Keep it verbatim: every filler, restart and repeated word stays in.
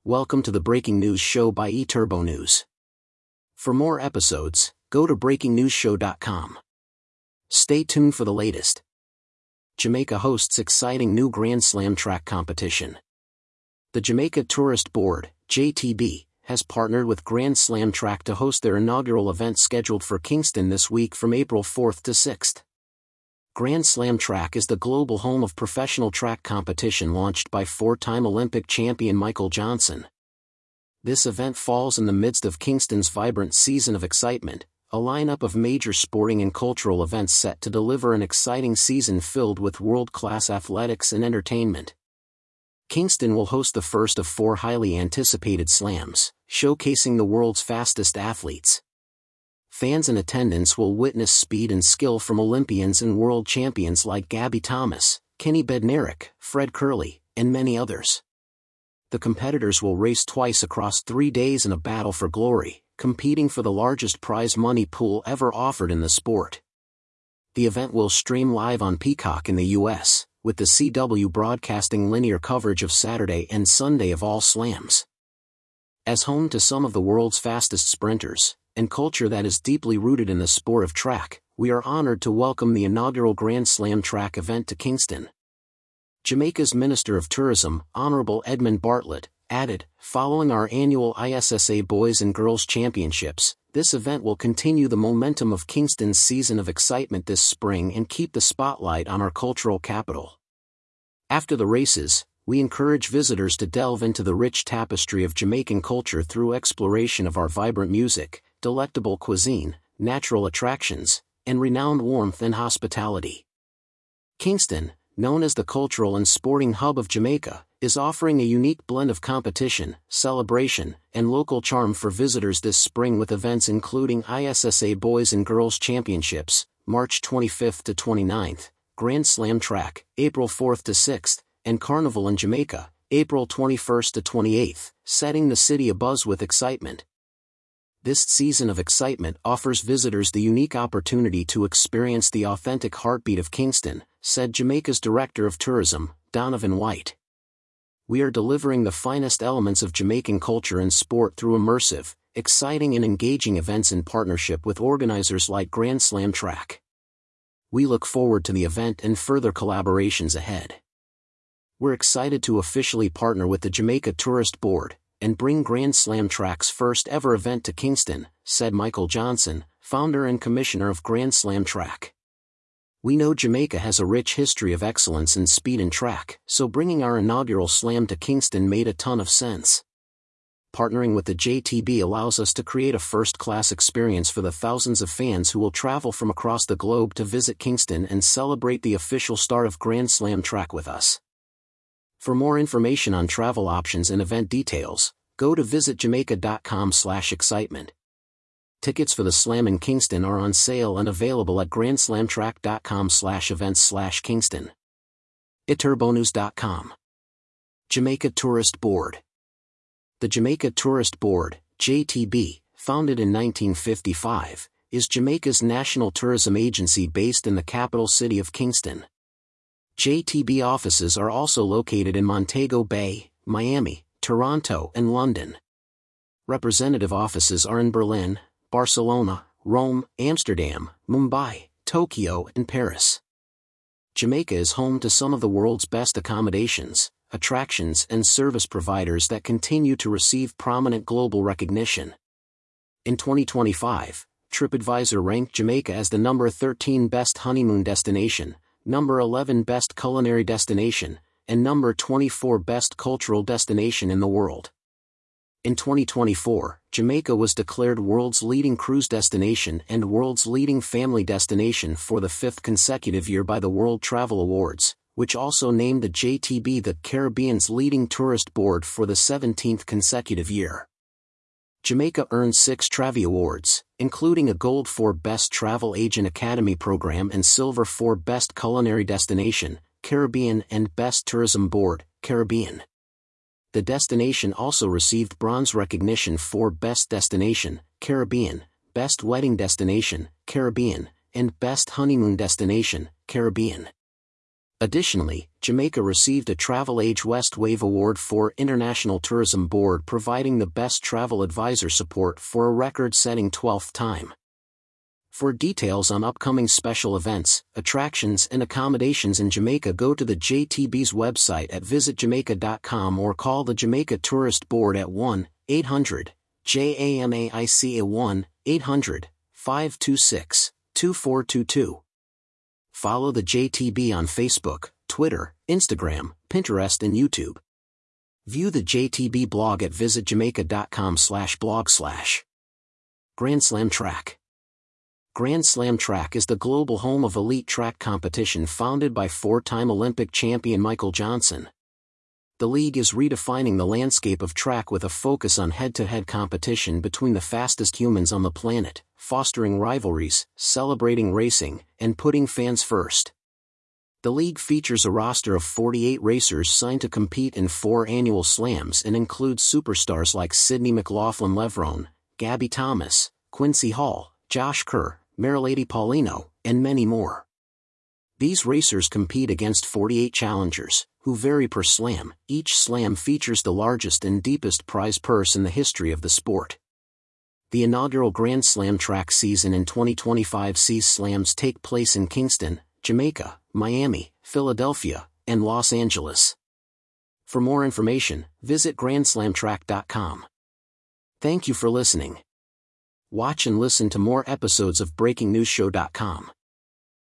Welcome to the Breaking News Show by eTurbo News. For more episodes, go to breaking news show dot com. Stay tuned for the latest. Jamaica hosts exciting new Grand Slam track competition. The Jamaica Tourist Board, J T B, has partnered with Grand Slam Track to host their inaugural event scheduled for Kingston this week from April fourth to sixth. Grand Slam Track is the global home of professional track competition launched by four-time Olympic champion Michael Johnson. This event falls in the midst of Kingston's vibrant season of excitement, a lineup of major sporting and cultural events set to deliver an exciting season filled with world-class athletics and entertainment. Kingston will host the first of four highly anticipated slams, showcasing the world's fastest athletes. Fans in attendance will witness speed and skill from Olympians and world champions like Gabby Thomas, Kenny Bednarek, Fred Kerley, and many others. The competitors will race twice across three days in a battle for glory, competing for the largest prize money pool ever offered in the sport. The event will stream live on Peacock in the U S, with the C W broadcasting linear coverage of Saturday and Sunday of all slams. As home to some of the world's fastest sprinters, and culture that is deeply rooted in the sport of track, we are honored to welcome the inaugural Grand Slam Track event to Kingston. Jamaica's Minister of Tourism, Honorable Edmund Bartlett, added, "Following our annual I S S A Boys and Girls Championships, this event will continue the momentum of Kingston's season of excitement this spring and keep the spotlight on our cultural capital." After the races, we encourage visitors to delve into the rich tapestry of Jamaican culture through exploration of our vibrant music, delectable cuisine, natural attractions, and renowned warmth and hospitality. Kingston, known as the cultural and sporting hub of Jamaica, is offering a unique blend of competition, celebration, and local charm for visitors this spring with events including I S S A Boys and Girls Championships, March twenty-fifth to twenty-ninth, Grand Slam Track, April fourth to sixth, and Carnival in Jamaica, April twenty-first to twenty-eighth, setting the city abuzz with excitement. This season of excitement offers visitors the unique opportunity to experience the authentic heartbeat of Kingston, said Jamaica's Director of Tourism, Donovan White. "We are delivering the finest elements of Jamaican culture and sport through immersive, exciting and engaging events in partnership with organizers like Grand Slam Track. We look forward to the event and further collaborations ahead. We're excited to officially partner with the Jamaica Tourist Board and bring Grand Slam Track's first ever event to Kingston," said Michael Johnson, founder and commissioner of Grand Slam Track. "We know Jamaica has a rich history of excellence in speed and track, so bringing our inaugural slam to Kingston made a ton of sense. Partnering with the J T B allows us to create a first-class experience for the thousands of fans who will travel from across the globe to visit Kingston and celebrate the official start of Grand Slam Track with us. For more information on travel options and event details, go to visit jamaica dot com slash excitement. Tickets for the Slam in Kingston are on sale and available at grand slam track dot com slash events slash Kingston. e turbo news dot com. Jamaica Tourist Board. The Jamaica Tourist Board, J T B, founded in nineteen fifty-five, is Jamaica's national tourism agency based in the capital city of Kingston. J T B offices are also located in Montego Bay, Miami, Toronto, and London. Representative offices are in Berlin, Barcelona, Rome, Amsterdam, Mumbai, Tokyo, and Paris. Jamaica is home to some of the world's best accommodations, attractions, and service providers that continue to receive prominent global recognition. In twenty twenty-five, TripAdvisor ranked Jamaica as the number thirteen best honeymoon destination, number eleven best culinary destination, and number twenty-four best cultural destination in the world. In twenty twenty-four, Jamaica was declared world's leading cruise destination and world's leading family destination for the fifth consecutive year by the World Travel Awards, which also named the J T B the Caribbean's leading tourist board for the seventeenth consecutive year. Jamaica earned six Travel Awards, including a gold for Best Travel Agent Academy Program and silver for Best Culinary Destination, Caribbean, and Best Tourism Board, Caribbean. The destination also received bronze recognition for Best Destination, Caribbean, Best Wedding Destination, Caribbean, and Best Honeymoon Destination, Caribbean. Additionally, Jamaica received a Travel Age West Wave Award for International Tourism Board, providing the best travel advisor support for a record-setting twelfth time. For details on upcoming special events, attractions and accommodations in Jamaica, go to the J T B's website at visit jamaica dot com or call the Jamaica Tourist Board at one eight hundred JAMAICA one eight hundred five two six two four two two. Follow the J T B on Facebook, Twitter, Instagram, Pinterest and YouTube. View the J T B blog at visit jamaica dot com slash blog slash. Grand Slam Track. Grand Slam Track is the global home of elite track competition founded by four-time Olympic champion Michael Johnson. The league is redefining the landscape of track with a focus on head-to-head competition between the fastest humans on the planet, fostering rivalries, celebrating racing, and putting fans first. The league features a roster of forty-eight racers signed to compete in four annual slams and includes superstars like Sydney McLaughlin-Levrone, Gabby Thomas, Quincy Hall, Josh Kerr, Marilady Paulino, and many more. These racers compete against forty-eight challengers, who vary per slam. Each slam features the largest and deepest prize purse in the history of the sport. The inaugural Grand Slam Track season in twenty twenty-five sees slams take place in Kingston, Jamaica, Miami, Philadelphia, and Los Angeles. For more information, visit grand slam track dot com. Thank you for listening. Watch and listen to more episodes of breaking news show dot com.